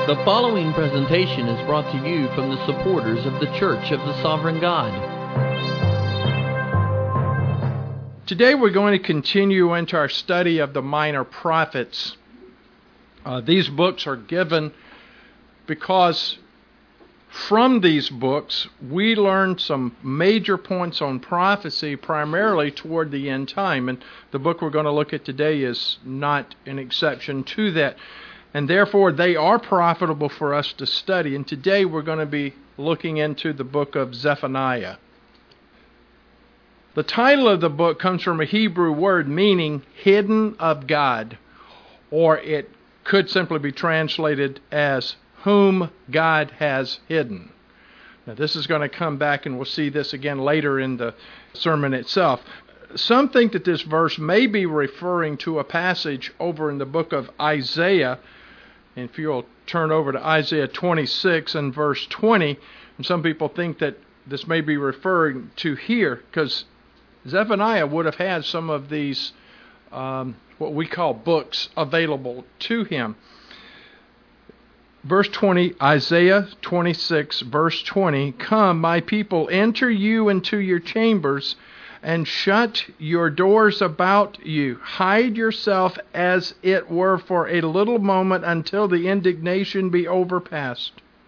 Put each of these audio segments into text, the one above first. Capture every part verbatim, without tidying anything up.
The following presentation is brought to you from the supporters of the Church of the Sovereign God. Today we're going to continue into our study of the Minor Prophets. Uh, these books are given because from these books we learn some major points on prophecy, primarily toward the end time. And the book we're going to look at today is not an exception to that. And therefore, they are profitable for us to study. And today we're going to be looking into the book of Zephaniah. The title of the book comes from a Hebrew word meaning hidden of God, or it could simply be translated as whom God has hidden. Now, this is going to come back, and we'll see this again later in the sermon itself. Some think that this verse may be referring to a passage over in the book of Isaiah. And if you'll turn over to Isaiah twenty-six and verse twenty, and some people think that this may be referring to here, because Zephaniah would have had some of these, um, what we call books, available to him. Verse twenty, Isaiah twenty-six, verse twenty, "Come, my people, enter you into your chambers, and shut your doors about you. Hide yourself as it were for a little moment until the indignation be overpast."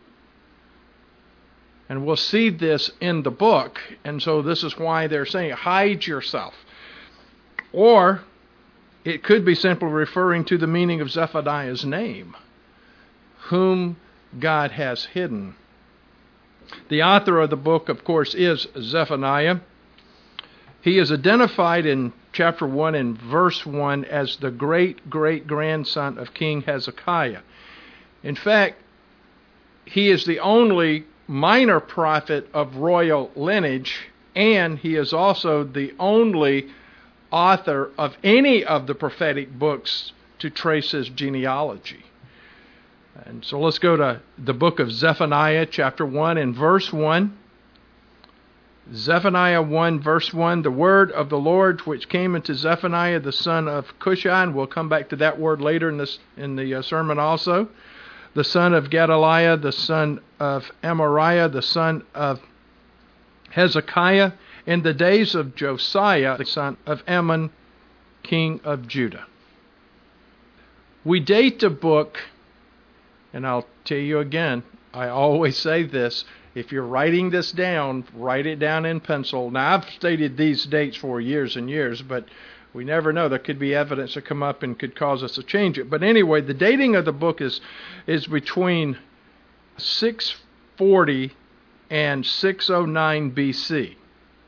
And we'll see this in the book, and so this is why they're saying, hide yourself. Or it could be simply referring to the meaning of Zephaniah's name, whom God has hidden. The author of the book, of course, is Zephaniah. He is identified in chapter one and verse one as the great-great-grandson of King Hezekiah. In fact, he is the only minor prophet of royal lineage, and he is also the only author of any of the prophetic books to trace his genealogy. And so let's go to the book of Zephaniah, chapter one and verse one. Zephaniah one, verse one, "The word of the Lord which came unto Zephaniah the son of Cushai," and we'll come back to that word later in this in the uh, sermon also, "the son of Gedaliah, the son of Amariah, the son of Hezekiah, in the days of Josiah, the son of Ammon, king of Judah." We date the book, and I'll tell you again, I always say this, if you're writing this down, write it down in pencil. Now, I've stated these dates for years and years, but we never know. There could be evidence that come up and could cause us to change it. But anyway, the dating of the book is is between six forty and six oh nine B C.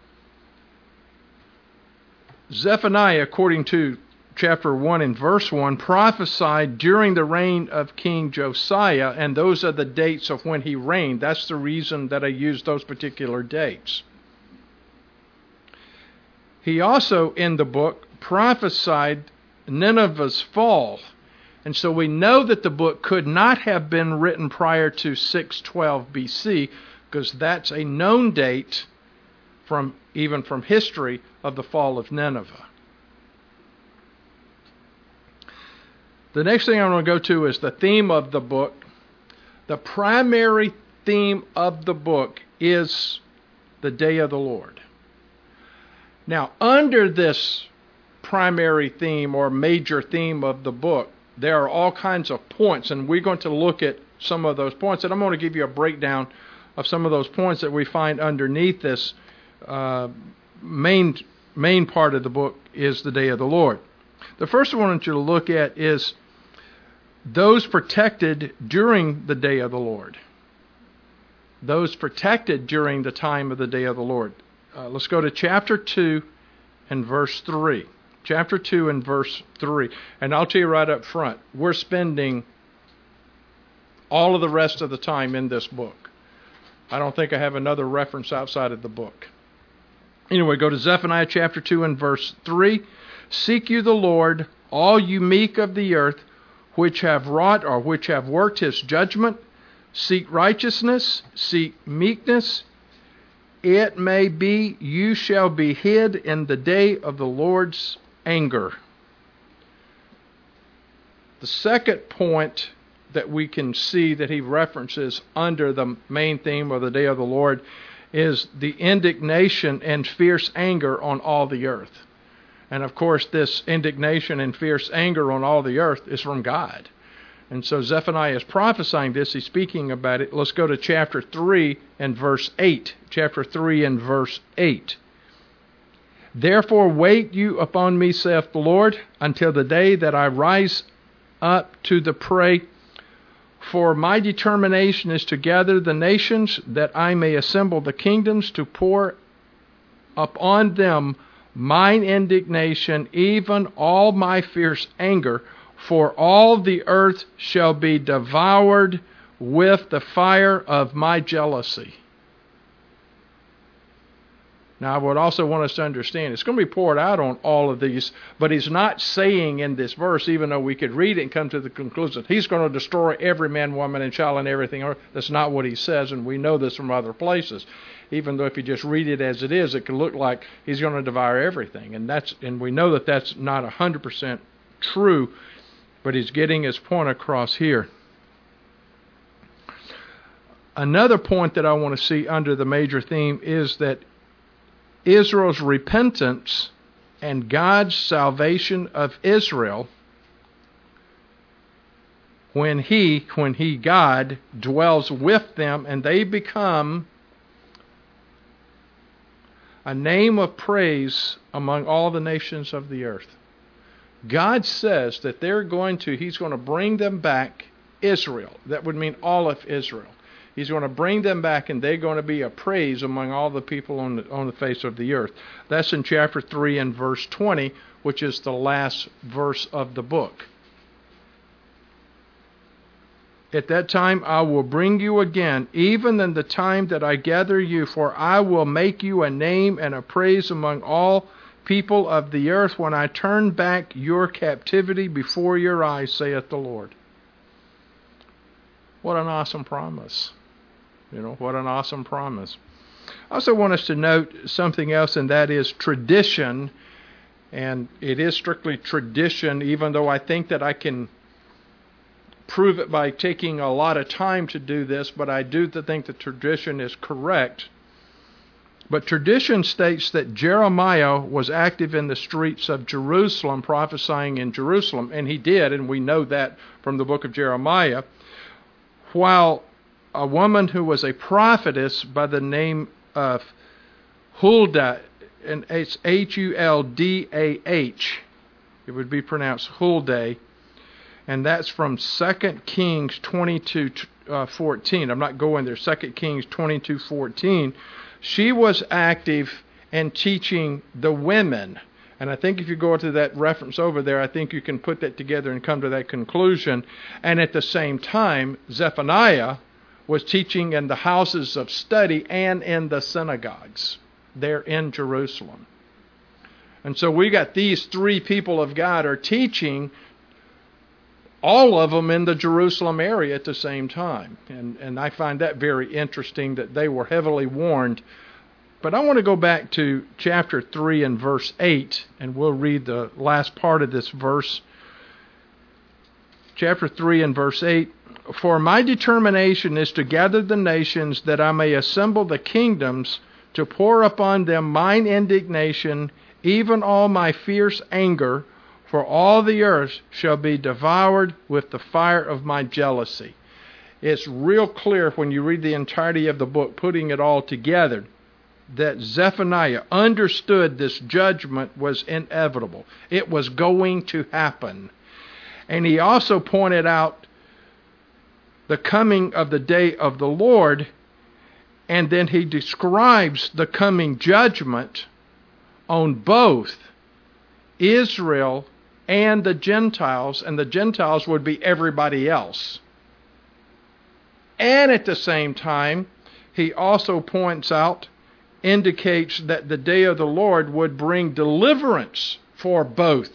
Zephaniah, according to chapter one and verse one, prophesied during the reign of King Josiah, and those are the dates of when he reigned. That's the reason that I used those particular dates. He also, in the book, prophesied Nineveh's fall, and so we know that the book could not have been written prior to six twelve B C, because that's a known date from even from history of the fall of Nineveh. The next thing I'm going to go to is the theme of the book. The primary theme of the book is the day of the Lord. Now, under this primary theme or major theme of the book, there are all kinds of points, and we're going to look at some of those points, and I'm going to give you a breakdown of some of those points that we find underneath this uh, main, main part of the book is the day of the Lord. The first one I want you to look at is those protected during the day of the Lord. Those protected during the time of the day of the Lord. Uh, let's go to chapter two and verse three. Chapter two and verse three. And I'll tell you right up front, we're spending all of the rest of the time in this book. I don't think I have another reference outside of the book. Anyway, go to Zephaniah chapter two and verse three. "Seek you the Lord, all you meek of the earth, which have wrought or which have worked his judgment. Seek righteousness, seek meekness. It may be you shall be hid in the day of the Lord's anger." The second point that we can see that he references under the main theme of the day of the Lord is the indignation and fierce anger on all the earth. And of course, this indignation and fierce anger on all the earth is from God. And so Zephaniah is prophesying this. He's speaking about it. Let's go to chapter three and verse eight. Chapter three and verse eight. Therefore wait you upon me, saith the Lord, until the day that I rise up to the prey. For my determination is to gather the nations, that I may assemble the kingdoms, to pour upon them mine indignation, even all my fierce anger, for all the earth shall be devoured with the fire of my jealousy. Now, I would also want us to understand, it's going to be poured out on all of these, but he's not saying in this verse, even though we could read it and come to the conclusion, he's going to destroy every man, woman, and child and everything. That's not what he says, and we know this from other places. Even though if you just read it as it is, it can look like he's going to devour everything. And that's and we know that that's not one hundred percent true, but he's getting his point across here. Another point that I want to see under the major theme is that Israel's repentance and God's salvation of Israel, when he, when he, God, dwells with them and they become a name of praise among all the nations of the earth. God says that they're going to, he's going to bring them back, Israel. That would mean all of Israel. He's going to bring them back, and they're going to be a praise among all the people on the, on the face of the earth. That's in chapter three and verse twenty, which is the last verse of the book. At that time I will bring you again, even in the time that I gather you, for I will make you a name and a praise among all people of the earth when I turn back your captivity before your eyes, saith the Lord. What an awesome promise. You know, what an awesome promise. I also want us to note something else, and that is tradition. And it is strictly tradition, even though I think that I can prove it by taking a lot of time to do this, but I do think the tradition is correct. But tradition states that Jeremiah was active in the streets of Jerusalem, prophesying in Jerusalem, and he did, and we know that from the book of Jeremiah, while a woman who was a prophetess by the name of Huldah, and it's H U L D A H, it would be pronounced Huldah, and that's from Second Kings twenty-two fourteen. I'm not going there. Second Kings twenty-two fourteen. She was active in teaching the women. And I think if you go to that reference over there, I think you can put that together and come to that conclusion. And at the same time, Zephaniah was teaching in the houses of study and in the synagogues there in Jerusalem. And so we got these three people of God are teaching, all of them in the Jerusalem area at the same time. And, and I find that very interesting that they were heavily warned. But I want to go back to chapter three and verse eight, and we'll read the last part of this verse. Chapter three and verse eight. For my determination is to gather the nations, that I may assemble the kingdoms, to pour upon them mine indignation, even all my fierce anger, for all the earth shall be devoured with the fire of my jealousy. It's real clear when you read the entirety of the book, putting it all together, that Zephaniah understood this judgment was inevitable. It was going to happen. And he also pointed out the coming of the day of the Lord, and then he describes the coming judgment on both Israel and the Gentiles, and the Gentiles would be everybody else. And at the same time, he also points out, indicates that the day of the Lord would bring deliverance for both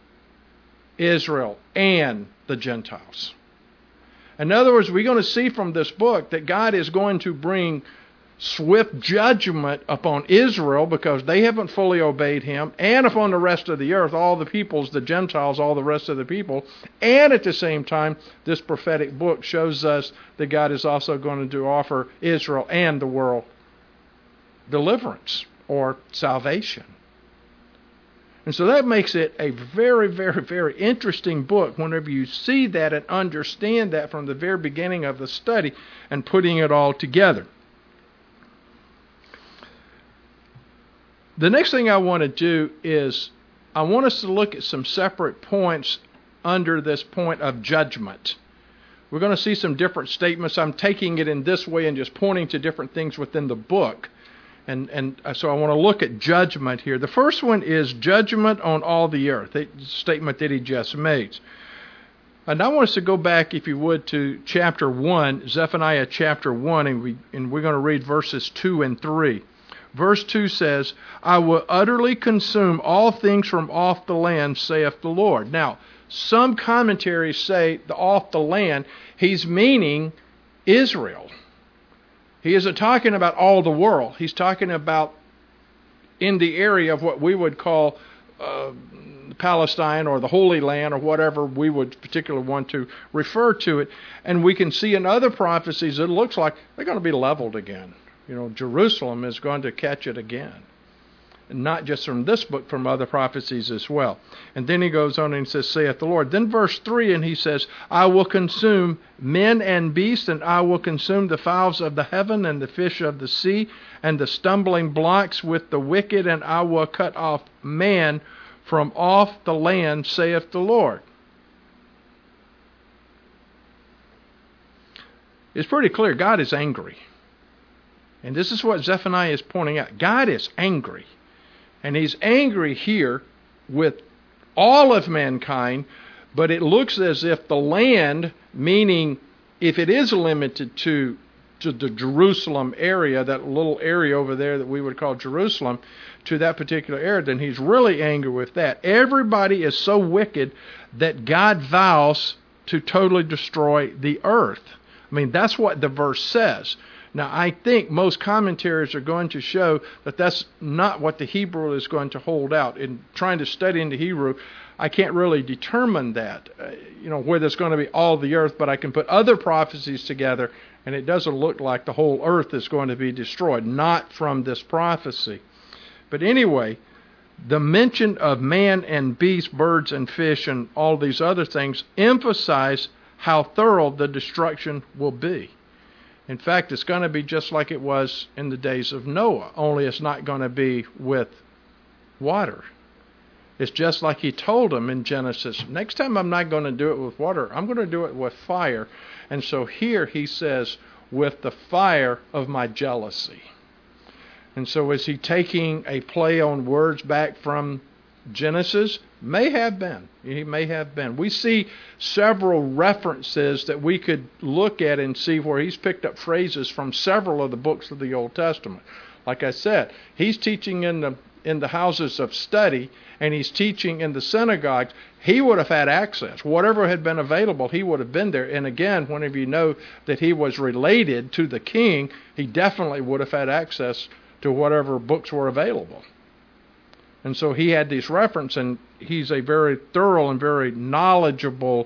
Israel and the Gentiles. In other words, we're going to see from this book that God is going to bring swift judgment upon Israel because they haven't fully obeyed him, and upon the rest of the earth, all the peoples, the Gentiles, all the rest of the people. And at the same time, this prophetic book shows us that God is also going to offer Israel and the world deliverance or salvation. And so that makes it a very, very, very interesting book whenever you see that and understand that from the very beginning of the study and putting it all together. The next thing I want to do is I want us to look at some separate points under this point of judgment. We're going to see some different statements. I'm taking it in this way and just pointing to different things within the book. And and so I want to look at judgment here. The first one is judgment on all the earth, the statement that he just made. And I want us to go back, if you would, to chapter one, Zephaniah chapter one, and, we, and we're going to read verses two and three. Verse two says, I will utterly consume all things from off the land, saith the Lord. Now, some commentaries say the off the land, he's meaning Israel. He isn't talking about all the world. He's talking about in the area of what we would call uh, Palestine or the Holy Land or whatever we would particularly want to refer to it. And we can see in other prophecies it looks like they're going to be leveled again. You know, Jerusalem is going to catch it again. And not just from this book, from other prophecies as well. And then he goes on and says, saith the Lord. Then verse three, and he says, I will consume men and beasts, and I will consume the fowls of the heaven and the fish of the sea, and the stumbling blocks with the wicked, and I will cut off man from off the land, saith the Lord. It's pretty clear God is angry. And this is what Zephaniah is pointing out. God is angry. And he's angry here with all of mankind, but it looks as if the land, meaning if it is limited to, to the Jerusalem area, that little area over there that we would call Jerusalem, to that particular area, then he's really angry with that. Everybody is so wicked that God vows to totally destroy the earth. I mean, that's what the verse says. Now, I think most commentaries are going to show that that's not what the Hebrew is going to hold out. In trying to study into Hebrew, I can't really determine that, uh, you know, whether it's going to be all the earth, but I can put other prophecies together, and it doesn't look like the whole earth is going to be destroyed, not from this prophecy. But anyway, the mention of man and beast, birds and fish, and all these other things emphasize how thorough the destruction will be. In fact, it's going to be just like it was in the days of Noah, only it's not going to be with water. It's just like he told them in Genesis, next time I'm not going to do it with water, I'm going to do it with fire. And so here he says, with the fire of my jealousy. And so is he taking a play on words back from Genesis? May have been. He may have been. We see several references that we could look at and see where he's picked up phrases from several of the books of the Old Testament. Like I said, he's teaching in the in the houses of study, and he's teaching in the synagogues. He would have had access. Whatever had been available, he would have been there. And again, whenever you know that he was related to the king, he definitely would have had access to whatever books were available. And so he had these references, and he's a very thorough and very knowledgeable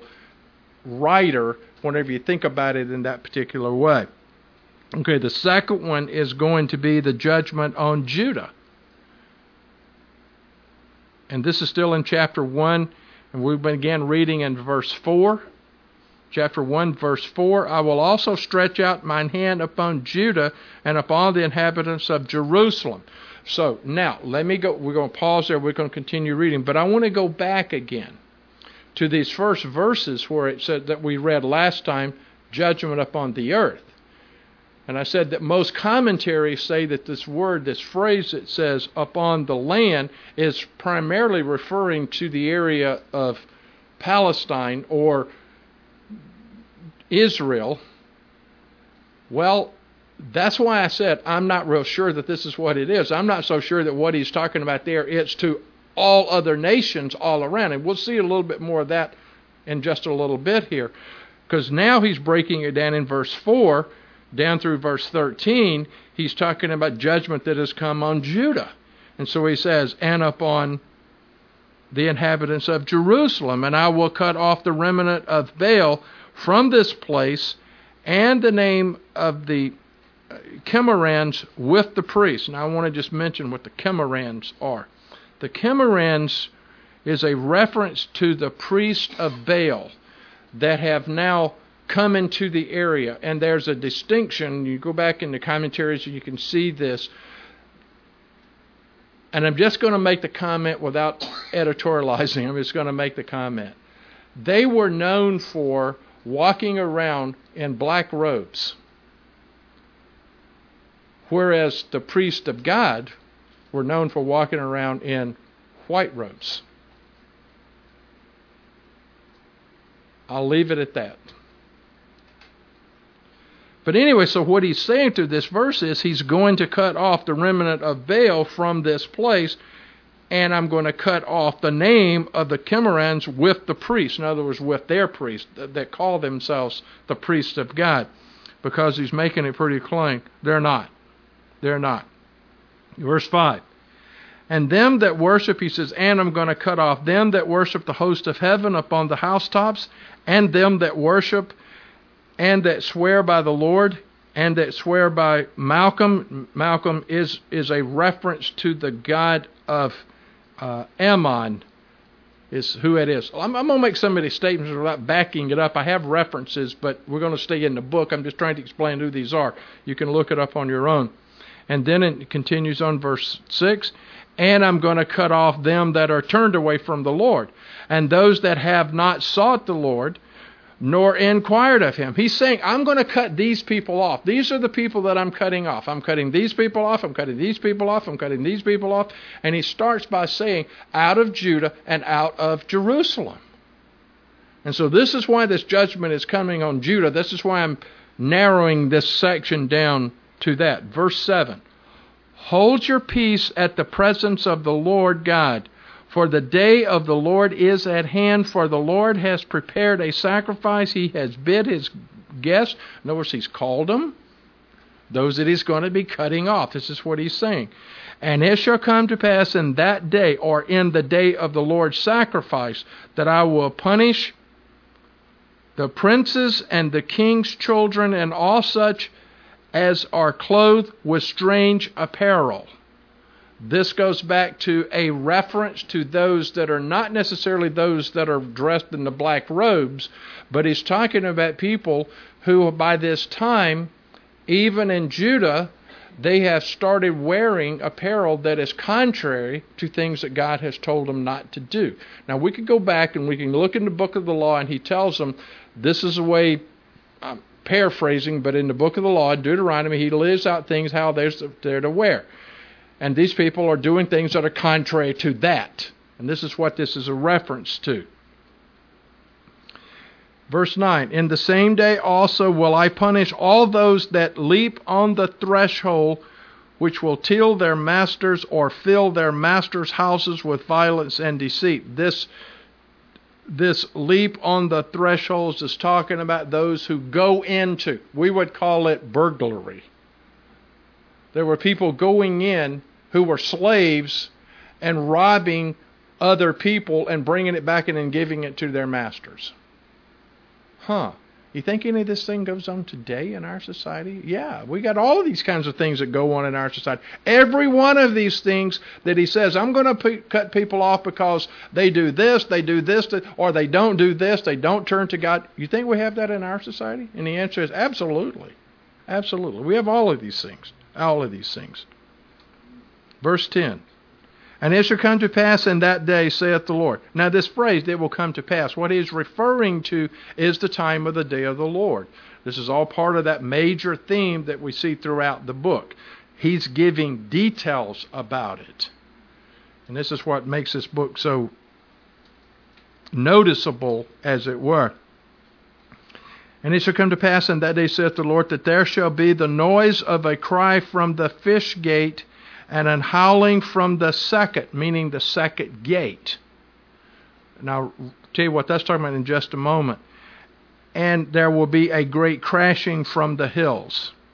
writer whenever you think about it in that particular way. Okay, the second one is going to be the judgment on Judah. And this is still in chapter one, and we began reading in verse four. Chapter one, verse four, I will also stretch out mine hand upon Judah and upon the inhabitants of Jerusalem. So now, let me go, we're going to pause there, we're going to continue reading, but I want to go back again to these first verses where it said that we read last time, judgment upon the earth. And I said that most commentaries say that this word, this phrase that says upon the land, is primarily referring to the area of Palestine or Israel. Well, that's why I said I'm not real sure that this is what it is. I'm not so sure that what he's talking about there, it's to all other nations all around. And we'll see a little bit more of that in just a little bit here. Because now he's breaking it down in verse four. down through verse thirteen, he's talking about judgment that has come on Judah. And so he says, and upon the inhabitants of Jerusalem, and I will cut off the remnant of Baal from this place, and the name of the Chemorans with the priests. Now I want to just mention what the Chemorans are. The Chemorans is a reference to the priests of Baal that have now come into the area. And there's a distinction. You go back in the commentaries and you can see this. And I'm just going to make the comment without editorializing. I'm just going to make the comment. They were known for walking around in black robes, whereas the priests of God were known for walking around in white robes. I'll leave it at that. But anyway, so what he's saying through this verse is he's going to cut off the remnant of Baal from this place, and I'm going to cut off the name of the Chemorans with the priests. In other words, with their priests that call themselves the priests of God, because he's making it pretty plain. They're not. They're not. Verse five. And them that worship, he says, and I'm going to cut off them that worship the host of heaven upon the housetops, and them that worship and that swear by the Lord, and that swear by Malcolm. Malcolm is, is a reference to the god of uh, Ammon, is who it is. I'm, I'm going to make some of these statements without backing it up. I have references, but we're going to stay in the book. I'm just trying to explain who these are. You can look it up on your own. And then it continues on verse six. And I'm going to cut off them that are turned away from the Lord, and those that have not sought the Lord, nor inquired of him. He's saying, I'm going to cut these people off. These are the people that I'm cutting off. I'm cutting these people off. I'm cutting these people off. I'm cutting these people off. And he starts by saying, out of Judah and out of Jerusalem. And so this is why this judgment is coming on Judah. This is why I'm narrowing this section down to that. Verse seven. Hold your peace at the presence of the Lord God, for the day of the Lord is at hand, for the Lord has prepared a sacrifice. He has bid his guests. In other words, he's called them, those that he's going to be cutting off. This is what he's saying. And it shall come to pass in that day, or in the day of the Lord's sacrifice, that I will punish the princes and the king's children and all such as are clothed with strange apparel. This goes back to a reference to those that are not necessarily those that are dressed in the black robes, but he's talking about people who by this time, even in Judah, they have started wearing apparel that is contrary to things that God has told them not to do. Now we could go back and we can look in the book of the law, and he tells them this is the way, I'm paraphrasing, but in the book of the law, Deuteronomy, he lists out things how they're, they're to wear. And these people are doing things that are contrary to that. And this is what this is a reference to. Verse nine, in the same day also will I punish all those that leap on the threshold, which will till their masters or fill their masters' houses with violence and deceit. This, this leap on the thresholds is talking about those who go into, we would call it burglary. There were people going in who were slaves and robbing other people and bringing it back in and giving it to their masters. Huh. You think any of this thing goes on today in our society? Yeah, we got all of these kinds of things that go on in our society. Every one of these things that he says, I'm going to p- cut people off because they do this, they do this, or they don't do this, they don't turn to God. You think we have that in our society? And the answer is absolutely. Absolutely. We have all of these things. All of these things. Verse ten. And it shall come to pass in that day, saith the Lord. Now this phrase, it will come to pass, what he is referring to is the time of the day of the Lord. This is all part of that major theme that we see throughout the book. He's giving details about it. And this is what makes this book so noticeable, as it were. And it shall come to pass in that day, saith the Lord, that there shall be the noise of a cry from the fish gate, and an howling from the second, meaning the second gate. Now, I'll tell you what that's talking about in just a moment. And there will be a great crashing from the hills.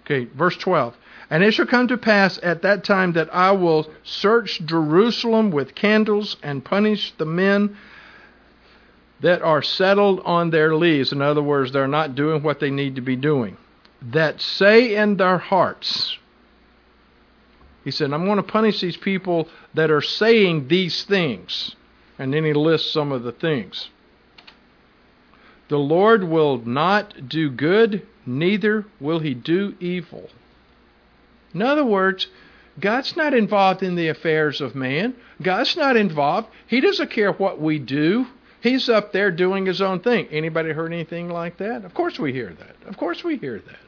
Okay, verse twelve. And it shall come to pass at that time that I will search Jerusalem with candles and punish the men that are settled on their lees. In other words, they're not doing what they need to be doing. That say in their hearts. He said, I'm going to punish these people that are saying these things. And then he lists some of the things. The Lord will not do good, neither will he do evil. In other words, God's not involved in the affairs of man. God's not involved. He doesn't care what we do. He's up there doing his own thing. Anybody heard anything like that? Of course we hear that. Of course we hear that.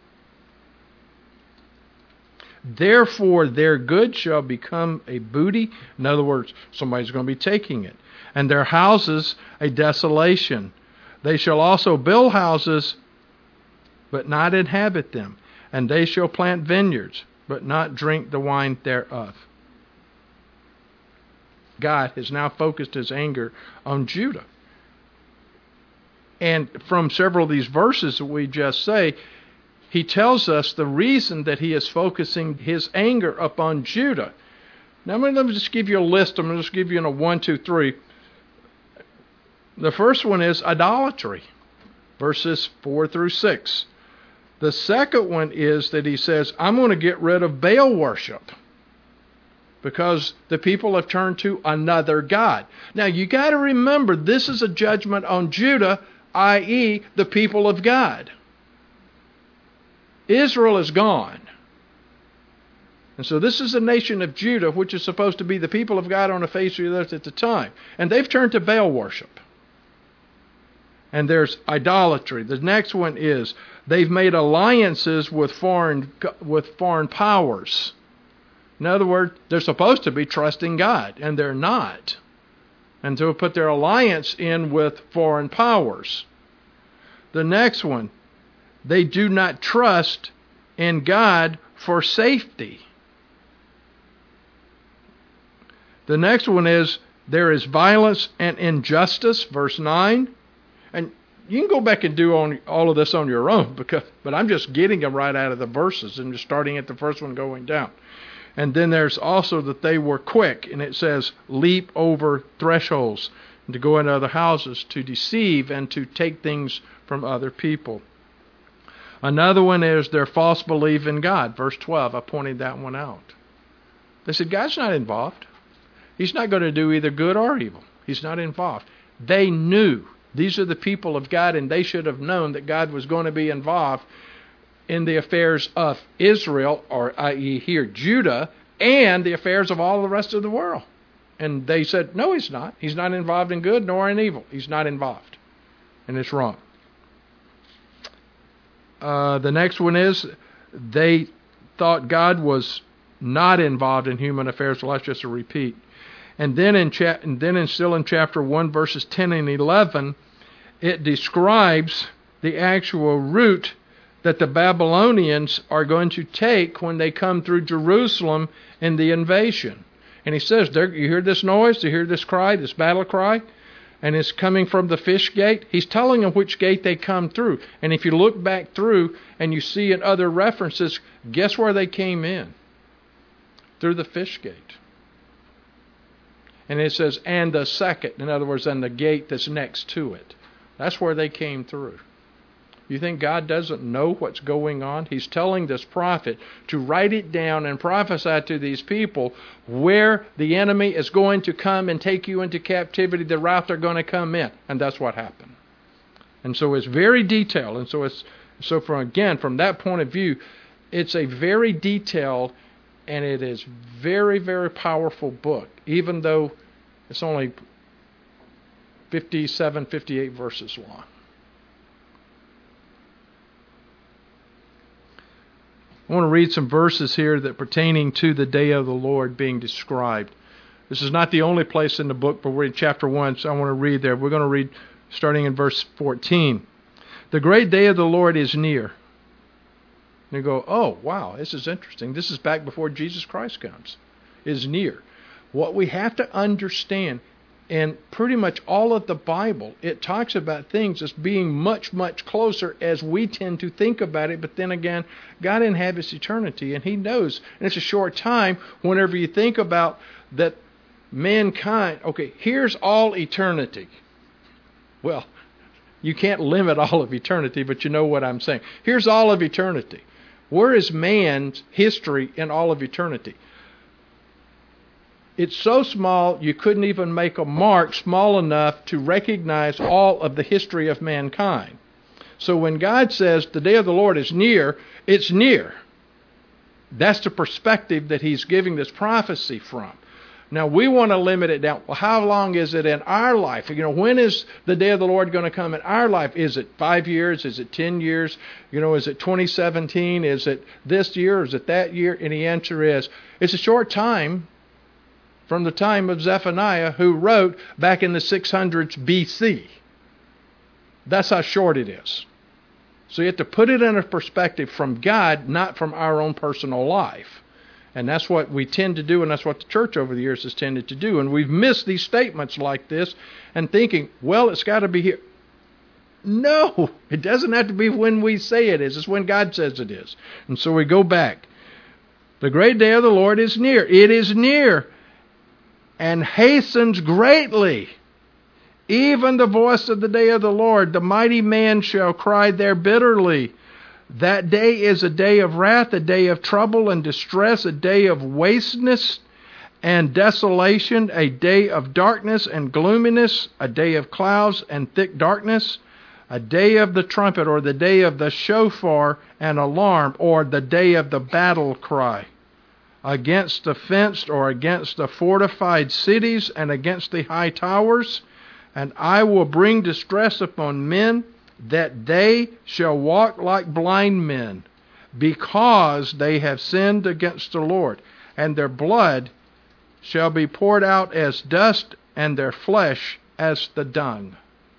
Therefore, their good shall become a booty. In other words, somebody's going to be taking it. And their houses a desolation. They shall also build houses, but not inhabit them. And they shall plant vineyards, but not drink the wine thereof. God has now focused his anger on Judah. And from several of these verses that we just say, he tells us the reason that he is focusing his anger upon Judah. Now, let me just give you a list. I'm going to just give you in a one, two, three. The first one is idolatry, verses four through six. The second one is that he says, I'm going to get rid of Baal worship because the people have turned to another god. Now, you got to remember, this is a judgment on Judah, that is the people of God. Israel is gone. And so this is the nation of Judah, which is supposed to be the people of God on the face of the earth at the time. And they've turned to Baal worship. And there's idolatry. The next one is they've made alliances with foreign with foreign powers. In other words, they're supposed to be trusting God, and they're not. And to put their alliance in with foreign powers. The next one, they do not trust in God for safety. The next one is there is violence and injustice, verse nine. And you can go back and do on, all of this on your own, because, but I'm just getting them right out of the verses and just starting at the first one going down. And then there's also that they were quick, and it says leap over thresholds, and to go into other houses, to deceive and to take things from other people. Another one is their false belief in God. Verse twelve, I pointed that one out. They said, God's not involved. He's not going to do either good or evil. He's not involved. They knew. These are the people of God, and they should have known that God was going to be involved in the affairs of Israel, or that is here, Judah, and the affairs of all the rest of the world. And they said, no, he's not. He's not involved in good nor in evil. He's not involved. And it's wrong. Uh, the next one is they thought God was not involved in human affairs. Well, that's just a repeat. And then in cha- and then in still in chapter one, verses ten and eleven, it describes the actual route that the Babylonians are going to take when they come through Jerusalem in the invasion. And he says, there, you hear this noise, you hear this cry, this battle cry, and it's coming from the fish gate. He's telling them which gate they come through. And if you look back through and you see in other references, guess where they came in? Through the fish gate. And it says, and the second, in other words, and the gate that's next to it. That's where they came through. You think God doesn't know what's going on? He's telling this prophet to write it down and prophesy to these people where the enemy is going to come and take you into captivity, the route they're going to come in. And that's what happened. And so it's very detailed. And so it's so from again, from that point of view, it's a very detailed and it is very, very powerful book, even though it's only fifty-seven, fifty-eight verses long. I want to read some verses here that pertaining to the day of the Lord being described. This is not the only place in the book, but we're in chapter one, so I want to read there. We're going to read starting in verse fourteen. The great day of the Lord is near. And you go, oh, wow, this is interesting. This is back before Jesus Christ comes. Is near. What we have to understand, in pretty much all of the Bible, it talks about things as being much, much closer as we tend to think about it. But then again, God inhabits eternity, and He knows. And it's a short time whenever you think about that mankind. Okay, here's all eternity. Well, you can't limit all of eternity, but you know what I'm saying. Here's all of eternity. Where is man's history in all of eternity? It's so small you couldn't even make a mark small enough to recognize all of the history of mankind. So when God says the day of the Lord is near, it's near. That's the perspective that He's giving this prophecy from. Now we want to limit it down. Well, how long is it in our life? You know, when is the day of the Lord going to come in our life? Is it five years? Is it ten years? You know, is it twenty seventeen? Is it this year? Is it that year? And the answer is, it's a short time from the time of Zephaniah, who wrote back in the six hundreds B C. That's how short it is. So you have to put it in a perspective from God, not from our own personal life. And that's what we tend to do, and that's what the church over the years has tended to do. And we've missed these statements like this and thinking, well, it's got to be here. No, it doesn't have to be when we say it is. It's when God says it is. And so we go back. The great day of the Lord is near. It is near and hastens greatly. Even the voice of the day of the Lord, the mighty man shall cry there bitterly. That day is a day of wrath, a day of trouble and distress, a day of wasteness and desolation, a day of darkness and gloominess, a day of clouds and thick darkness, a day of the trumpet, or the day of the shofar and alarm, or the day of the battle cry, against the fenced or against the fortified cities and against the high towers. And I will bring distress upon men, that they shall walk like blind men, because they have sinned against the Lord. And their blood shall be poured out as dust, and their flesh as the dung.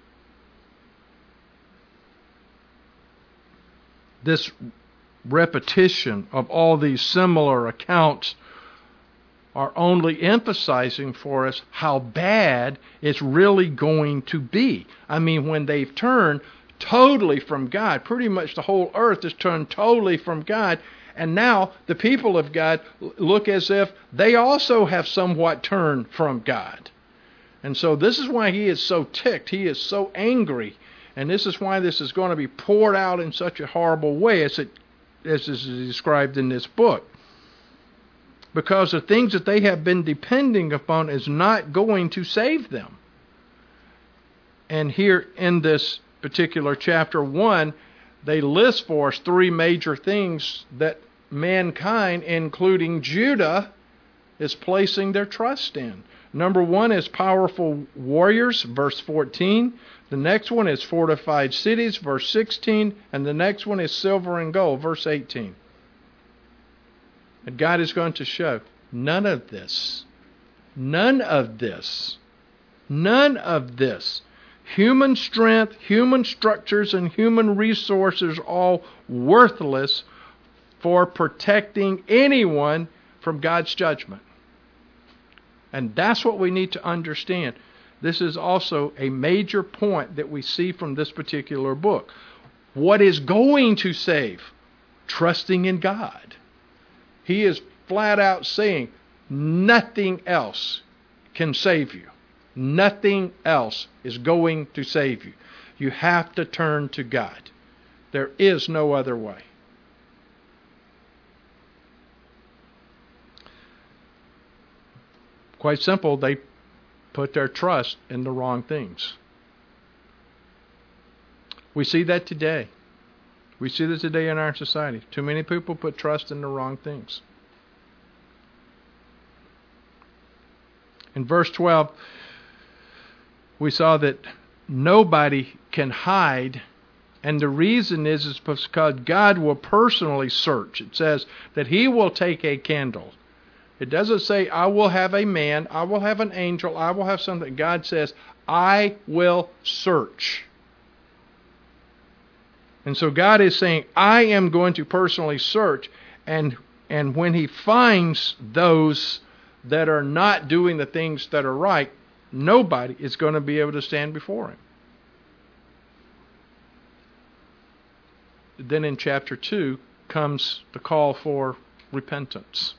This repetition of all these similar accounts are only emphasizing for us how bad it's really going to be. I mean, when they've turned totally from God, pretty much the whole earth has turned totally from God, and now the people of God look as if they also have somewhat turned from God. And so this is why He is so ticked. He is so angry. And this is why this is going to be poured out in such a horrible way as it as is described in this book. Because the things that they have been depending upon is not going to save them. And here in this particular chapter one, they list for us three major things that mankind, including Judah, is placing their trust in. Number one is powerful warriors, verse fourteen. The next one is fortified cities, verse sixteen. And the next one is silver and gold, verse eighteen. And God is going to show none of this, none of this, none of this. Human strength, human structures, and human resources are all worthless for protecting anyone from God's judgment. And that's what we need to understand. This is also a major point that we see from this particular book. What is going to save? Trusting in God. He is flat out saying nothing else can save you. Nothing else is going to save you. You have to turn to God. There is no other way. Quite simple, they put their trust in the wrong things. We see that today. We see that today in our society. Too many people put trust in the wrong things. In verse twelve, we saw that nobody can hide, and the reason is, is because God will personally search. It says that He will take a candle. It doesn't say, I will have a man, I will have an angel, I will have something. God says, I will search. And so God is saying, I am going to personally search. And, and when He finds those that are not doing the things that are right, nobody is going to be able to stand before him. Then in chapter two comes the call for repentance.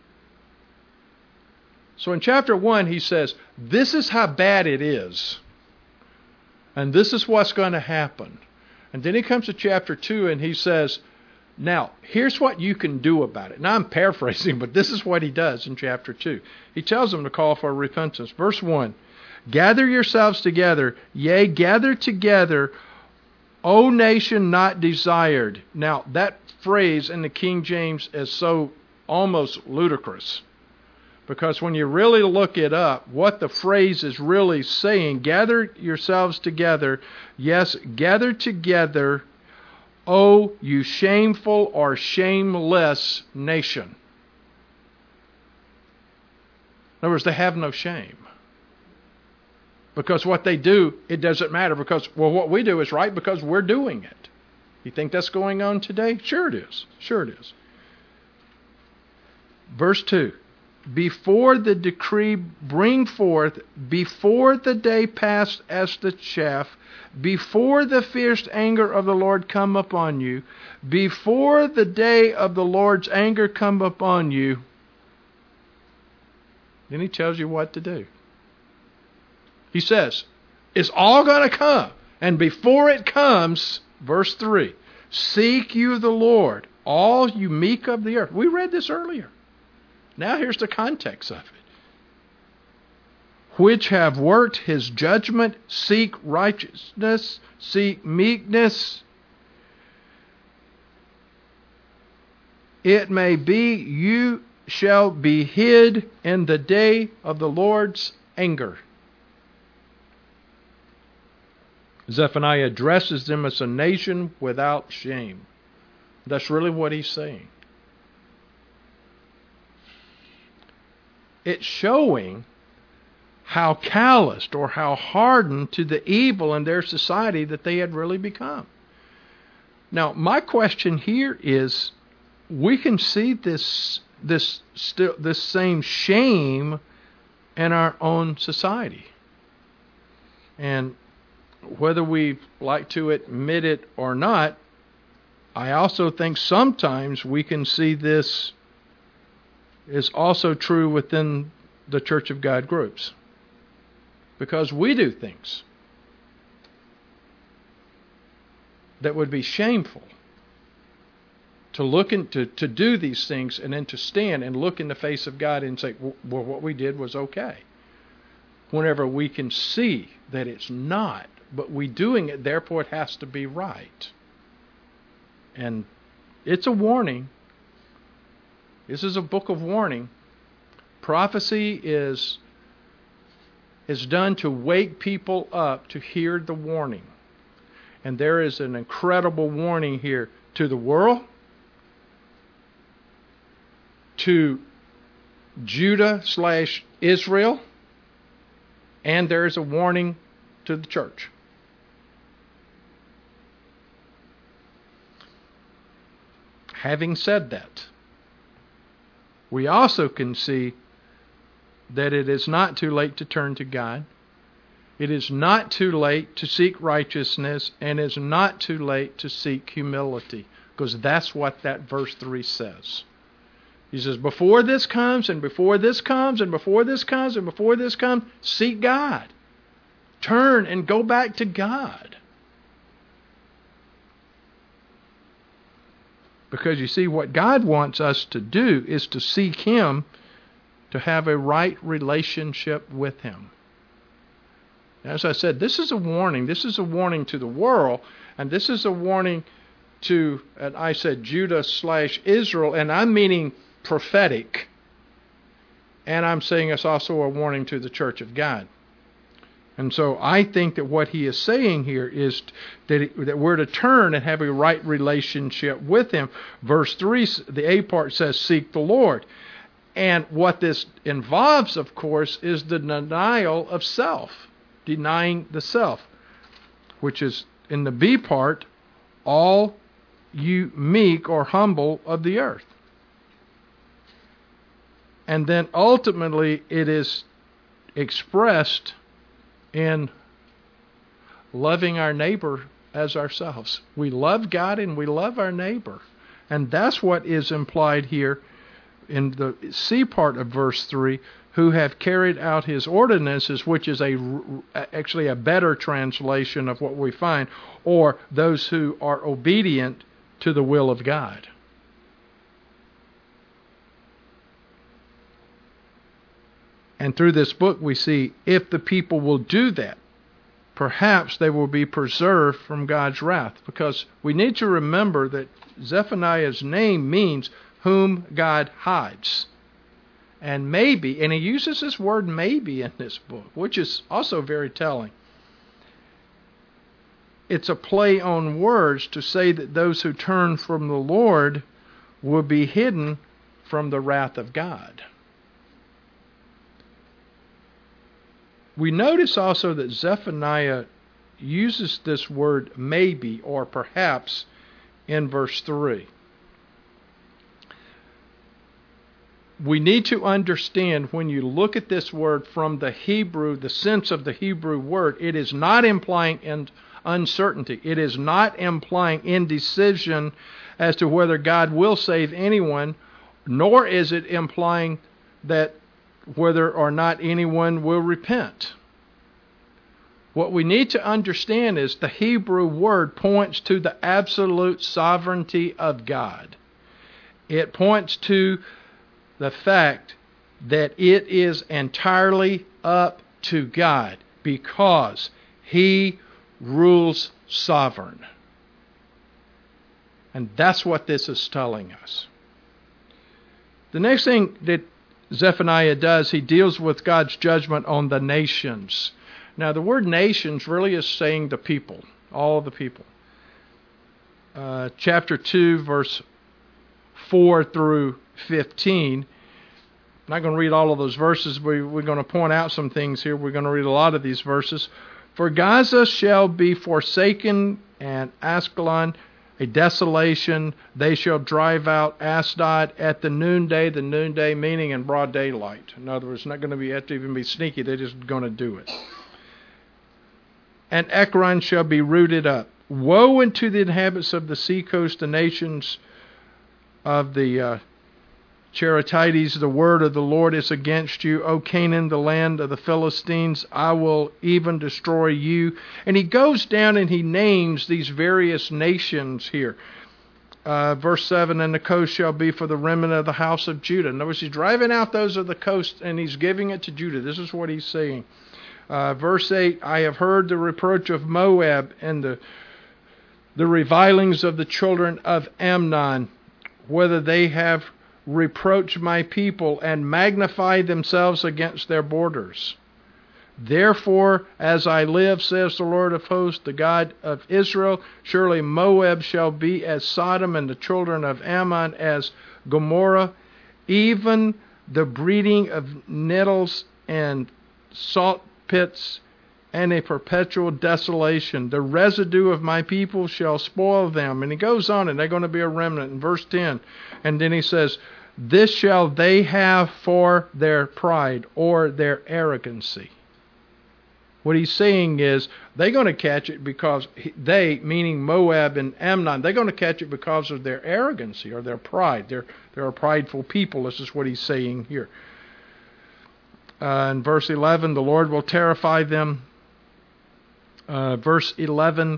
So in chapter one, he says, this is how bad it is. And this is what's going to happen. And then he comes to chapter two and he says, now, here's what you can do about it. Now I'm paraphrasing, but this is what he does in chapter two. He tells them to call for repentance. Verse one, gather yourselves together, yea, gather together, O nation not desired. Now, that phrase in the King James is so almost ludicrous. Because when you really look it up, what the phrase is really saying, gather yourselves together, yes, gather together, O you shameful or shameless nation. In other words, they have no shame. Because what they do, it doesn't matter. Because, well, what we do is right because we're doing it. You think that's going on today? Sure it is. Sure it is. Verse two. Before the decree bring forth, before the day pass as the chaff, before the fierce anger of the Lord come upon you, before the day of the Lord's anger come upon you, then he tells you what to do. He says, it's all going to come. And before it comes, verse three, seek you the Lord, all you meek of the earth. We read this earlier. Now here's the context of it. Which have worked his judgment, seek righteousness, seek meekness. It may be you shall be hid in the day of the Lord's anger. Zephaniah addresses them as a nation without shame. That's really what he's saying. It's showing how calloused or how hardened to the evil in their society that they had really become. Now, my question here is, we can see this this still this same shame in our own society. And whether we like to admit it or not, I also think sometimes we can see this is also true within the Church of God groups. Because we do things that would be shameful. To look into, to do these things and then to stand and look in the face of God and say, well, what we did was okay. Whenever we can see that it's not, but we doing it, therefore it has to be right. And it's a warning. This is a book of warning. Prophecy is, is done to wake people up to hear the warning. And there is an incredible warning here to the world, to Judah slash Israel, and there is a warning to the church. Having said that, we also can see that it is not too late to turn to God. It is not too late to seek righteousness, and it is not too late to seek humility, because that's what that verse three says. He says, before this comes, and before this comes, and before this comes, and before this comes, seek God. Turn and go back to God. Because you see, what God wants us to do is to seek Him, to have a right relationship with Him. As I said, this is a warning. This is a warning to the world, and this is a warning to, and I said Judah slash Israel, and I'm meaning prophetic. And I'm saying it's also a warning to the church of God. And so I think that what he is saying here is that, it, that we're to turn and have a right relationship with Him. Verse three, the A part says, seek the Lord. And what this involves, of course, is the denial of self. Denying the self. Which is, in the B part, all you meek or humble of the earth. And then ultimately it is expressed in loving our neighbor as ourselves. We love God and we love our neighbor. And that's what is implied here in the C part of verse three, who have carried out his ordinances, which is a actually a better translation of what we find, or those who are obedient to the will of God. And through this book we see if the people will do that, perhaps they will be preserved from God's wrath. Because we need to remember that Zephaniah's name means whom God hides. And maybe, and he uses this word maybe in this book, which is also very telling. It's a play on words to say that those who turn from the Lord will be hidden from the wrath of God. We notice also that Zephaniah uses this word maybe or perhaps in verse three. We need to understand when you look at this word from the Hebrew, the sense of the Hebrew word, it is not implying in uncertainty. It is not implying indecision as to whether God will save anyone, nor is it implying that whether or not anyone will repent. What we need to understand is the Hebrew word points to the absolute sovereignty of God. It points to the fact that it is entirely up to God because He rules sovereign. And that's what this is telling us. The next thing that Zephaniah does, he deals with God's judgment on the nations. Now, the word nations really is saying the people, all of the people. Uh, chapter two, verse four through fifteen. I'm not going to read all of those verses, but we're going to point out some things here. We're going to read a lot of these verses. For Gaza shall be forsaken, and Askelon a desolation. They shall drive out Ashdod at the noonday, the noonday meaning in broad daylight. In other words, not going to be have to even be sneaky. They're just going to do it. And Ekron shall be rooted up. Woe unto the inhabitants of the seacoast, the nations of the uh, Cherethites. The word of the Lord is against you, O Canaan, the land of the Philistines. I will even destroy you. And he goes down and he names these various nations here. Uh, verse seven, and the coast shall be for the remnant of the house of Judah. In other words, he's driving out those of the coast and he's giving it to Judah. This is what he's saying. Uh, verse eight, I have heard the reproach of Moab and the the revilings of the children of Ammon, whether they have reproached my people and magnified themselves against their borders. Therefore, as I live, says the Lord of hosts, the God of Israel, surely Moab shall be as Sodom, and the children of Ammon as Gomorrah, even the breeding of nettles and salt pits, and a perpetual desolation. The residue of my people shall spoil them. And he goes on, and they're going to be a remnant in verse ten. And then he says, this shall they have for their pride or their arrogancy. What he's saying is they're going to catch it because they, meaning Moab and Ammon, they're going to catch it because of their arrogancy or their pride. They're, they're a prideful people. This is what he's saying here. Uh, in verse eleven, the Lord will terrify them. Uh, verse eleven,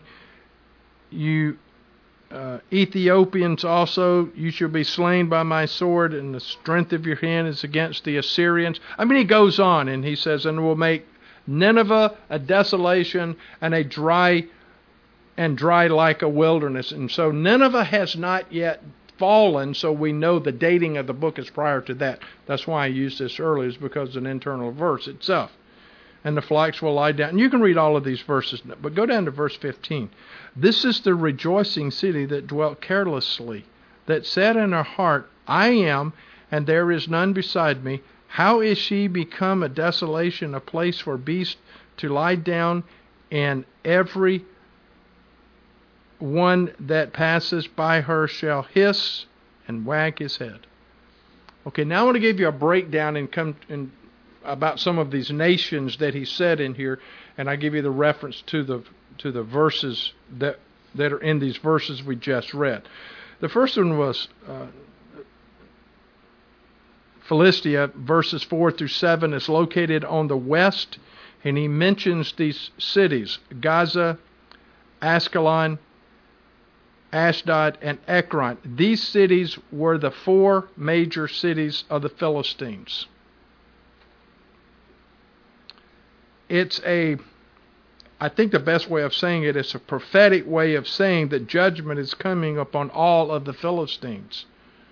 you uh, Ethiopians also, you shall be slain by my sword, and the strength of your hand is against the Assyrians. I mean, he goes on and he says, and will make Nineveh a desolation and a dry and dry like a wilderness. And so Nineveh has not yet fallen, so we know the dating of the book is prior to that. That's why I used this earlier, is because of an internal verse itself. And the flax will lie down. And you can read all of these verses, but go down to verse fifteen. This is the rejoicing city that dwelt carelessly, that said in her heart, I am, and there is none beside me. How is she become a desolation, a place for beasts to lie down, and every one that passes by her shall hiss and wag his head. Okay, now I want to give you a breakdown and come in about some of these nations that he said in here. And I give you the reference to the to the verses that that are in these verses we just read. The first one was uh, Philistia, verses four through seven, is located on the west, and he mentions these cities, Gaza, Ascalon, Ashdod, and Ekron. These cities were the four major cities of the Philistines. It's a, I think the best way of saying it is a prophetic way of saying that judgment is coming upon all of the Philistines.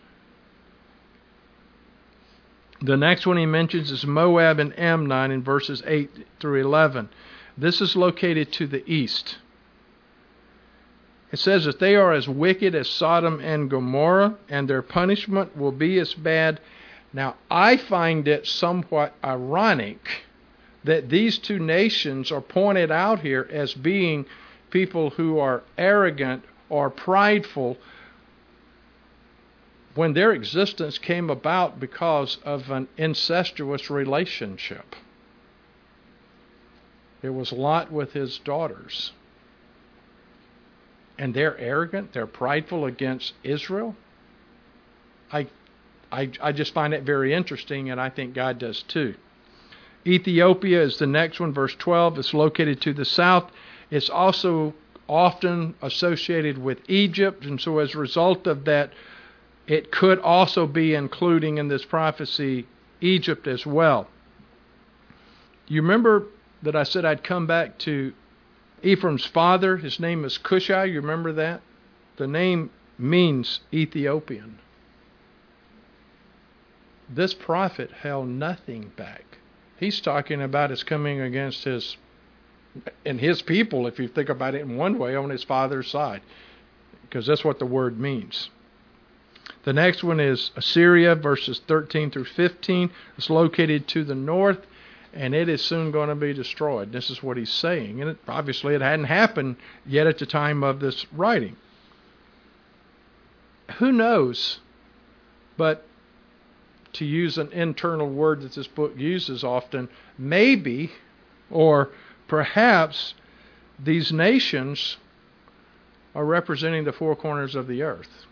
The next one he mentions is Moab and Ammon in verses eight through eleven. This is located to the east. It says that they are as wicked as Sodom and Gomorrah, and their punishment will be as bad. Now, I find it somewhat ironic that these two nations are pointed out here as being people who are arrogant or prideful, when their existence came about because of an incestuous relationship. It was Lot with his daughters. And they're arrogant, they're prideful against Israel. I, I, I just find it very interesting, and I think God does too. Ethiopia is the next one, verse twelve. It's located to the south. It's also often associated with Egypt, and so as a result of that, it could also be including in this prophecy Egypt as well. You remember that I said I'd come back to Ephraim's father? His name is Cushai. You remember that? The name means Ethiopian. This prophet held nothing back. He's talking about his coming against his, and his people, if you think about it in one way, on his father's side, because that's what the word means. The next one is Assyria, verses thirteen through fifteen. It's located to the north, and it is soon going to be destroyed. This is what he's saying. And it, obviously it hadn't happened yet at the time of this writing. Who knows? But to use an internal word that this book uses often, maybe or perhaps these nations are representing the four corners of the earth.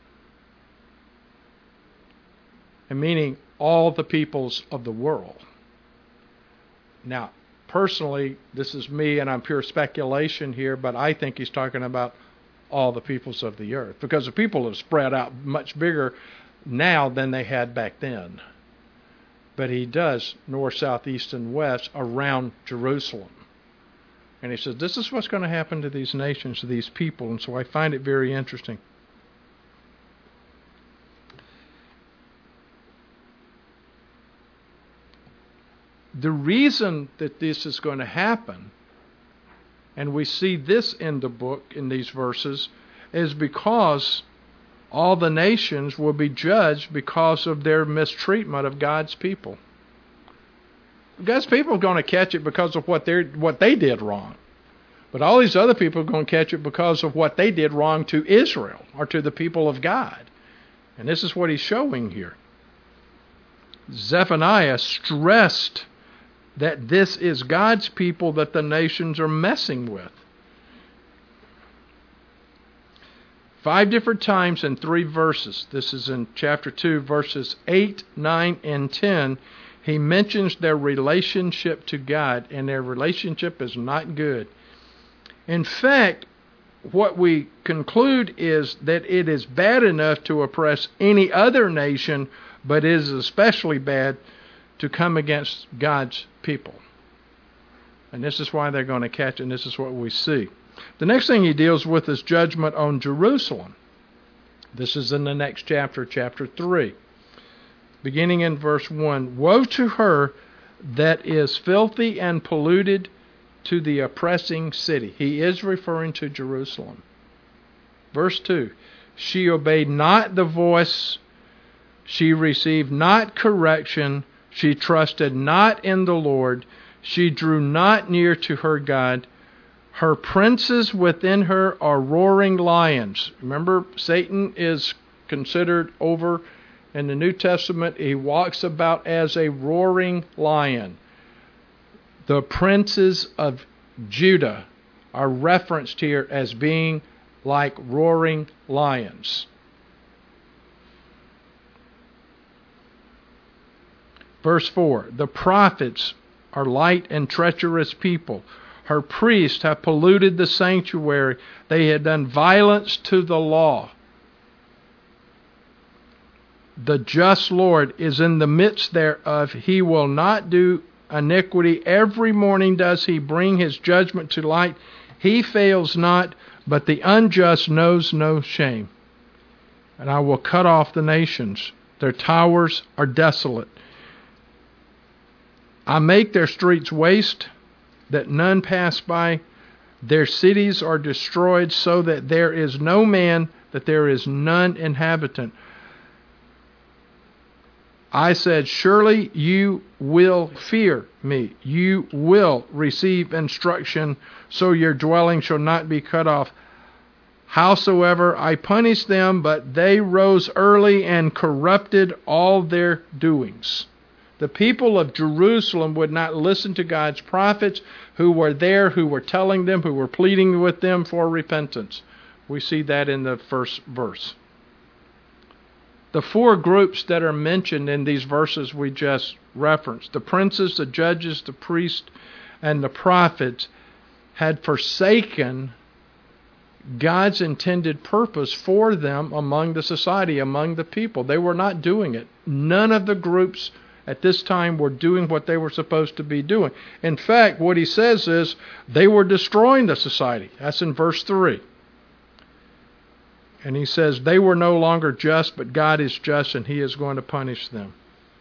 And meaning all the peoples of the world. Now, personally, this is me, and I'm pure speculation here, but I think he's talking about all the peoples of the earth, because the people have spread out much bigger now than they had back then. But he does north, south, east, and west around Jerusalem. And he says, this is what's going to happen to these nations, to these people, and so I find it very interesting. The reason that this is going to happen, and we see this in the book, in these verses, is because all the nations will be judged because of their mistreatment of God's people. God's people are going to catch it because of what they what they did wrong. But all these other people are going to catch it because of what they did wrong to Israel or to the people of God. And this is what he's showing here. Zephaniah stressed that this is God's people that the nations are messing with. Five different times in three verses. This is in chapter two, verses eight, nine, and ten. He mentions their relationship to God, and their relationship is not good. In fact, what we conclude is that it is bad enough to oppress any other nation, but it is especially bad to come against God's people. And this is why they're going to catch it, and this is what we see. The next thing he deals with is judgment on Jerusalem. This is in the next chapter, chapter three. Beginning in verse one, woe to her that is filthy and polluted, to the oppressing city. He is referring to Jerusalem. Verse two, she obeyed not the voice, she received not correction, she trusted not in the Lord, she drew not near to her God. Her princes within her are roaring lions. Remember, Satan is considered over in the New Testament. He walks about as a roaring lion. The princes of Judah are referenced here as being like roaring lions. Verse four, the prophets are light and treacherous people. Her priests have polluted the sanctuary. They had done violence to the law. The just Lord is in the midst thereof. He will not do iniquity. Every morning does he bring his judgment to light. He fails not, but the unjust knows no shame. And I will cut off the nations. Their towers are desolate. I make their streets waste, that none pass by. Their cities are destroyed, so that there is no man, that there is none inhabitant. I said, surely you will fear me. You will receive instruction, so your dwelling shall not be cut off. Howsoever I punished them, but they rose early and corrupted all their doings. The people of Jerusalem would not listen to God's prophets who were there, who were telling them, who were pleading with them for repentance. We see that in the first verse. The four groups that are mentioned in these verses we just referenced, the princes, the judges, the priests, and the prophets, had forsaken God's intended purpose for them among the society, among the people. They were not doing it. None of the groups at this time were doing what they were supposed to be doing. In fact, what he says is they were destroying the society. That's in verse three. And he says they were no longer just, but God is just, and he is going to punish them.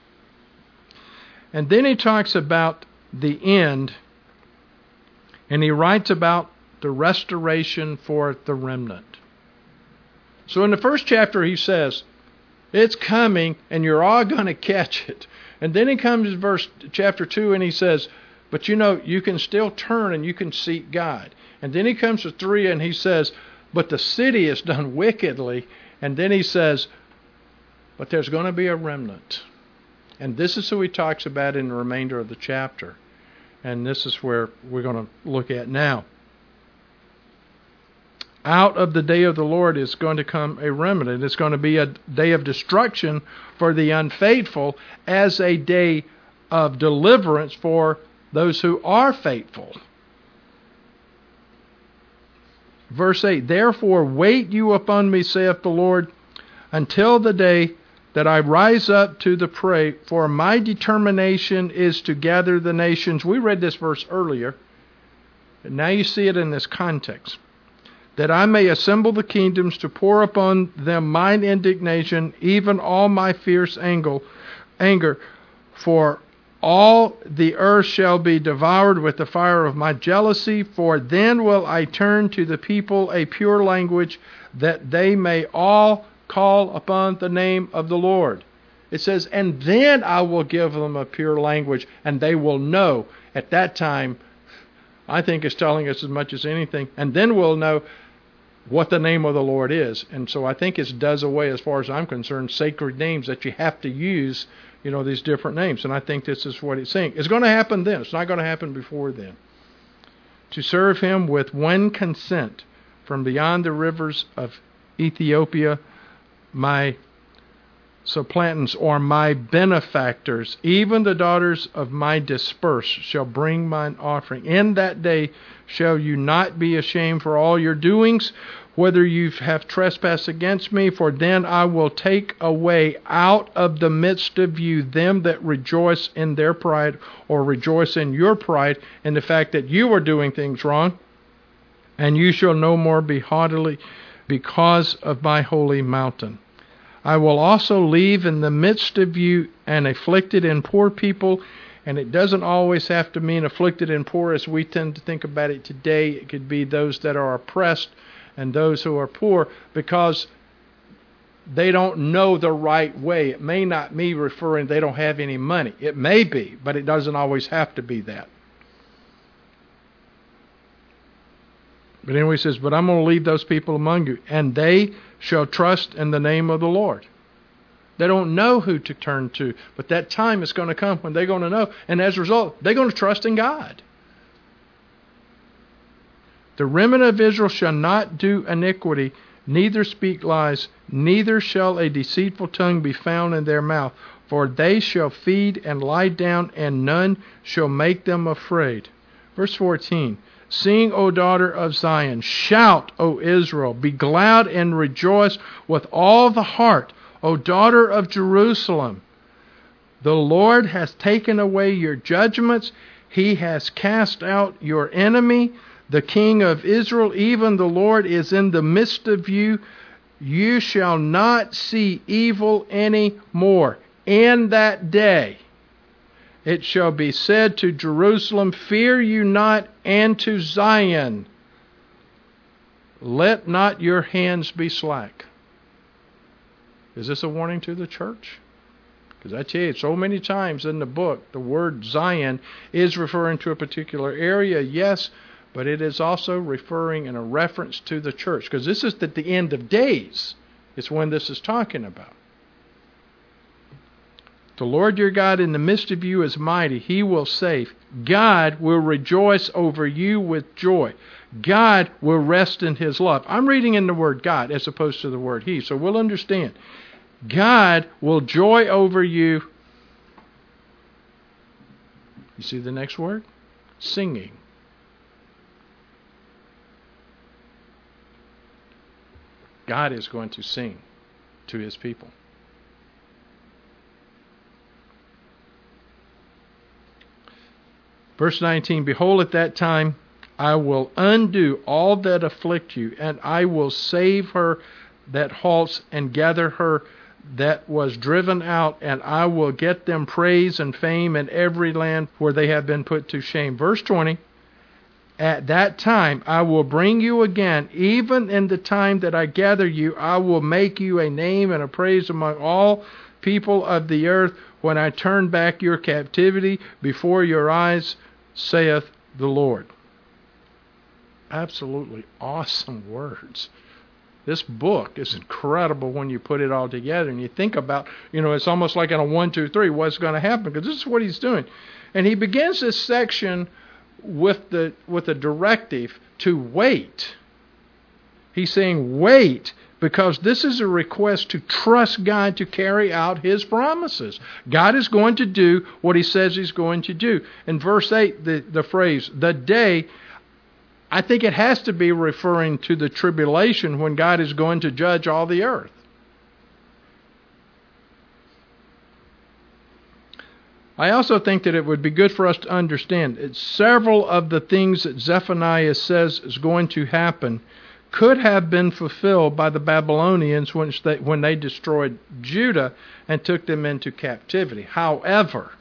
And then he talks about the end, and he writes about the restoration for the remnant. So in the first chapter he says, it's coming, and you're all going to catch it. And then he comes to verse chapter two, and he says, but you know, you can still turn and you can seek God. And then he comes to three, and he says, but the city is done wickedly. And then he says, but there's going to be a remnant. And this is who he talks about in the remainder of the chapter. And this is where we're going to look at now. Out of the day of the Lord is going to come a remnant. It's going to be a day of destruction for the unfaithful, as a day of deliverance for those who are faithful. Verse eight, therefore wait you upon me, saith the Lord, until the day that I rise up to the prey, for my determination is to gather the nations. We read this verse earlier, and now you see it in this context. That I may assemble the kingdoms to pour upon them mine indignation, even all my fierce anger, anger, for all the earth shall be devoured with the fire of my jealousy, for then will I turn to the people a pure language, that they may all call upon the name of the Lord. It says, and then I will give them a pure language, and they will know at that time. I think it's telling us as much as anything. And then we'll know what the name of the Lord is. And so I think it does away, as far as I'm concerned, sacred names that you have to use, you know, these different names. And I think this is what it's saying. It's going to happen then. It's not going to happen before then. To serve him with one consent from beyond the rivers of Ethiopia, my supplantants, or my benefactors, even the daughters of my dispersed, shall bring mine offering. In that day shall you not be ashamed for all your doings, whether you have trespassed against me, for then I will take away out of the midst of you them that rejoice in their pride, or rejoice in your pride, in the fact that you are doing things wrong, and you shall no more be haughtily because of my holy mountain. I will also leave in the midst of you an afflicted and poor people, and it doesn't always have to mean afflicted and poor as we tend to think about it today. It could be those that are oppressed and those who are poor, because they don't know the right way. It may not be referring they don't have any money. It may be, but it doesn't always have to be that. But anyway, he says, but I'm going to leave those people among you, and they shall trust in the name of the Lord. They don't know who to turn to, but that time is going to come when they're going to know. And as a result, they're going to trust in God. The remnant of Israel shall not do iniquity, neither speak lies, neither shall a deceitful tongue be found in their mouth. For they shall feed and lie down, and none shall make them afraid. Verse fourteen. Sing, O daughter of Zion. Shout, O Israel. Be glad and rejoice with all the heart, O daughter of Jerusalem. The Lord has taken away your judgments. He has cast out your enemy. The King of Israel, even the Lord, is in the midst of you. You shall not see evil any more. In that day it shall be said to Jerusalem, fear you not, and to Zion, let not your hands be slack. Is this a warning to the church? Because I tell you, so many times in the book, the word Zion is referring to a particular area, yes, but it is also referring in a reference to the church. Because this is at the end of days. It's when this is talking about. The Lord your God in the midst of you is mighty. He will save. God will rejoice over you with joy. God will rest in His love. I'm reading in the word God as opposed to the word He, so we'll understand. God will joy over you. You see the next word? Singing. God is going to sing to His people. Verse nineteen, behold, at that time I will undo all that afflict you, and I will save her that halts, and gather her that was driven out, and I will get them praise and fame in every land where they have been put to shame. Verse twenty, at that time I will bring you again, even in the time that I gather you, I will make you a name and a praise among all people of the earth, when I turn back your captivity before your eyes, saith the Lord. Absolutely awesome words. This book is incredible when you put it all together and you think about, you know, it's almost like in a one, two, three, what's going to happen, because this is what he's doing. And he begins this section with the with a directive to wait. He's saying wait, because this is a request to trust God to carry out His promises. God is going to do what He says He's going to do. In verse eight, the, the phrase, the day, I think it has to be referring to the tribulation when God is going to judge all the earth. I also think that it would be good for us to understand that several of the things that Zephaniah says is going to happen could have been fulfilled by the Babylonians when they, when they destroyed Judah and took them into captivity. However,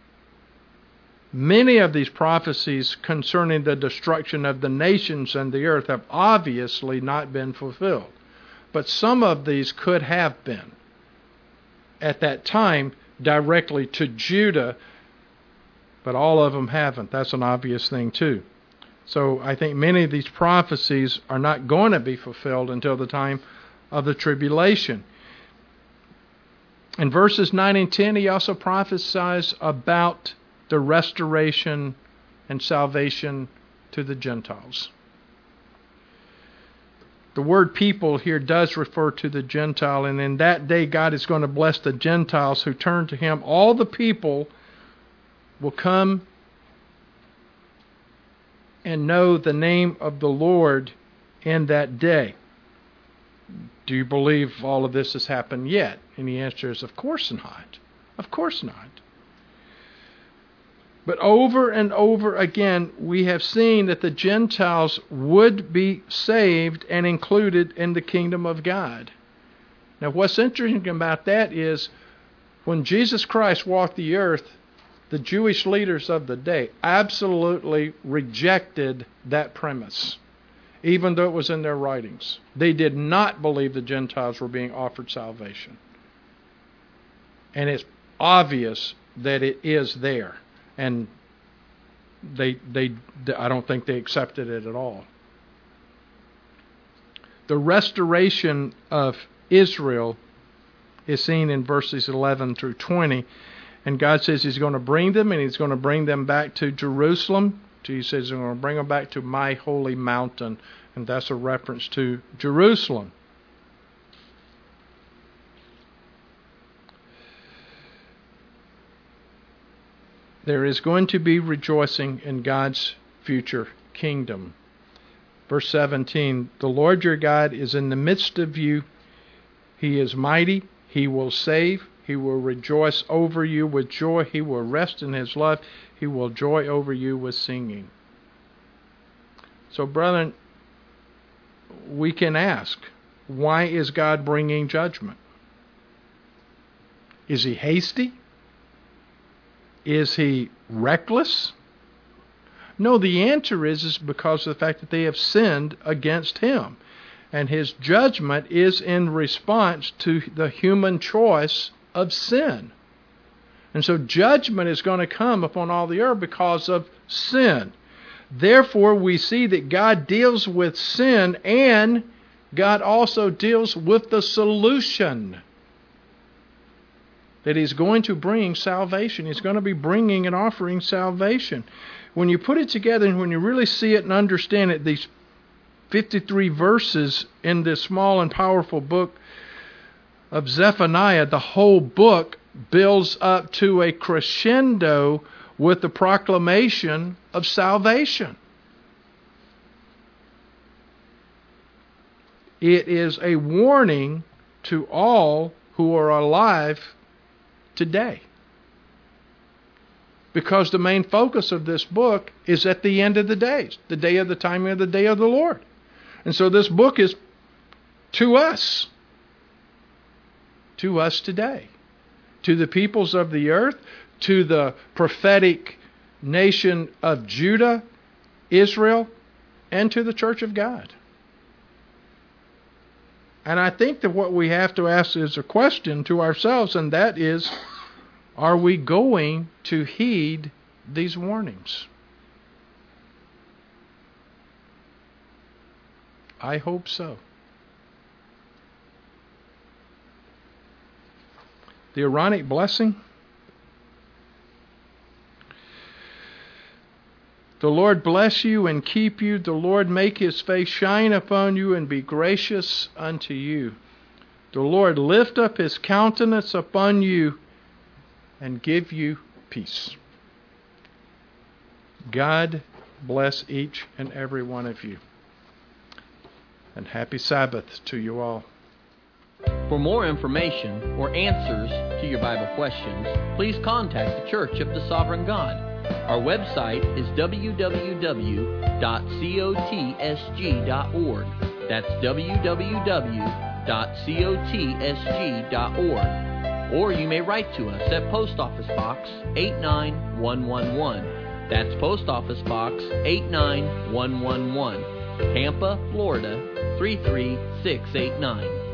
many of these prophecies concerning the destruction of the nations and the earth have obviously not been fulfilled. But some of these could have been at that time directly to Judah, but all of them haven't. That's an obvious thing too. So I think many of these prophecies are not going to be fulfilled until the time of the tribulation. In verses nine and ten, he also prophesies about the restoration and salvation to the Gentiles. The word people here does refer to the Gentile, and in that day God is going to bless the Gentiles who turn to Him. All the people will come and know the name of the Lord in that day. Do you believe all of this has happened yet? And the answer is, of course not. Of course not. But over and over again, we have seen that the Gentiles would be saved and included in the kingdom of God. Now, what's interesting about that is when Jesus Christ walked the earth, the Jewish leaders of the day absolutely rejected that premise, even though it was in their writings. They did not believe the Gentiles were being offered salvation. And it's obvious that it is there. And they, they, I don't think they accepted it at all. The restoration of Israel is seen in verses eleven through twenty. And God says He's going to bring them, and He's going to bring them back to Jerusalem to, he says, I'm going to bring them back to my holy mountain. And that's a reference to Jerusalem. There is going to be rejoicing in God's future kingdom. Verse seventeen, the Lord your God is in the midst of you. He is mighty. He will save. He will rejoice over you with joy. He will rest in his love. He will joy over you with singing. So, brethren, we can ask, why is God bringing judgment? Is he hasty? Is he reckless? No, the answer is, is because of the fact that they have sinned against him. And his judgment is in response to the human choice of sin. And so judgment is going to come upon all the earth because of sin. Therefore, we see that God deals with sin, and God also deals with the solution. That he's going to bring salvation. He's going to be bringing and offering salvation. When you put it together and when you really see it and understand it, these fifty-three verses in this small and powerful book of Zephaniah, the whole book builds up to a crescendo with the proclamation of salvation. It is a warning to all who are alive today. Because the main focus of this book is at the end of the days, the day of the timing of the day of the Lord. And so this book is to us, to us today, to the peoples of the earth, to the prophetic nation of Judah, Israel, and to the church of God. And I think that what we have to ask is a question to ourselves, and that is, are we going to heed these warnings? I hope so. The Aaronic blessing. The Lord bless you and keep you. The Lord make his face shine upon you and be gracious unto you. The Lord lift up his countenance upon you and give you peace. God bless each and every one of you. And happy Sabbath to you all. For more information or answers to your Bible questions, please contact the Church of the Sovereign God. Our website is w w w dot cotsg dot org. That's w w w dot cotsg dot org. Or you may write to us at Post Office Box eight nine one one one. That's Post Office Box eight nine one one one, Tampa, Florida three three six eight nine.